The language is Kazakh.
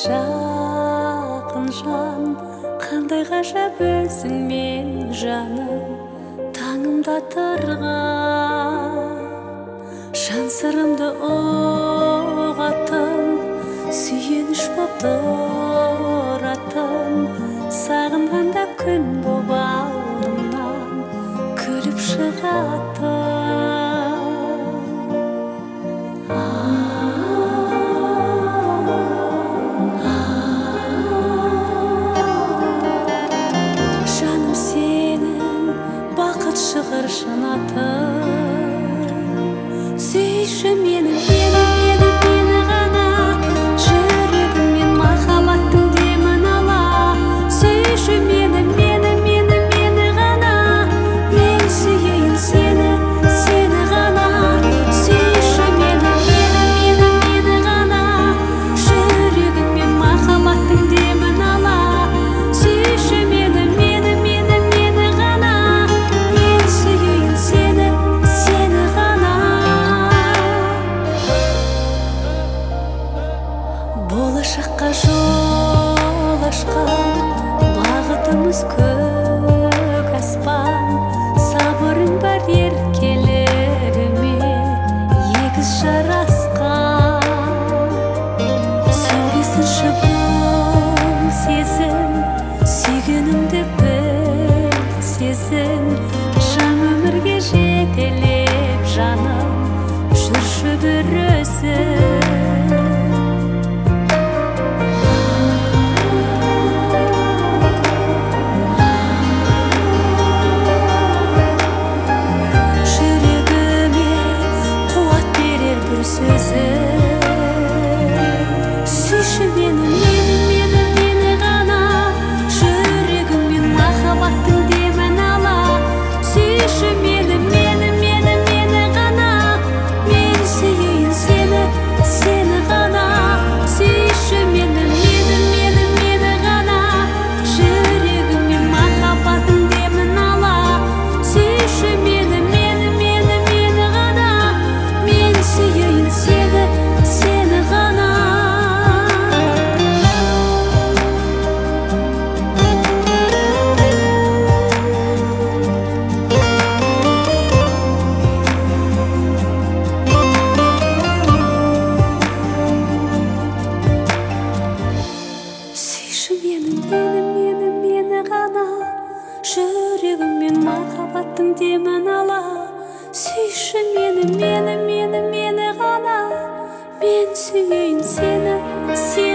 жақын жан, қандай ғажап өзің мен жаным, таңымда тұрған жан сырымды ұғатын, сүйеніш боп тұратын, сағынғанда күн боп алдымнан күліп шығатын. Жаным сенің бақыт шығыр шын атың, сүйші мені ғана, жүрегіммен махаббаттың демін ала. Сүйші мені ғана, мен сүйейін сені ғана. Сүйші мені ғана, жүрегіммен махаббаттың демін ала. Сүйші мені ғана, мен сүйейін сені ғана. Болашаққа жол ашқан бағытымыз көк аспан, сабырың бар еркелігіме егіз жарасқан. Сөнбесінші бұл сезім, сүйгенімді біл сезін, жаңа өмірге жетелеп жаным, жүрші бір өзің. Сүйші мені ғана, жүрегіммен махаббаттың демін ала. Сүйші мені ғана, мен сүйейін сені ғана. Сүйші мені ғана, жүрегіммен махаббаттың демін ала. Сүйші мені ғана, мен сүйейін сені ғана. Сүйші мені ғана, жүрегіммен махаббаттың демін ала. Сүйші мені ғана, мен сүйейін сені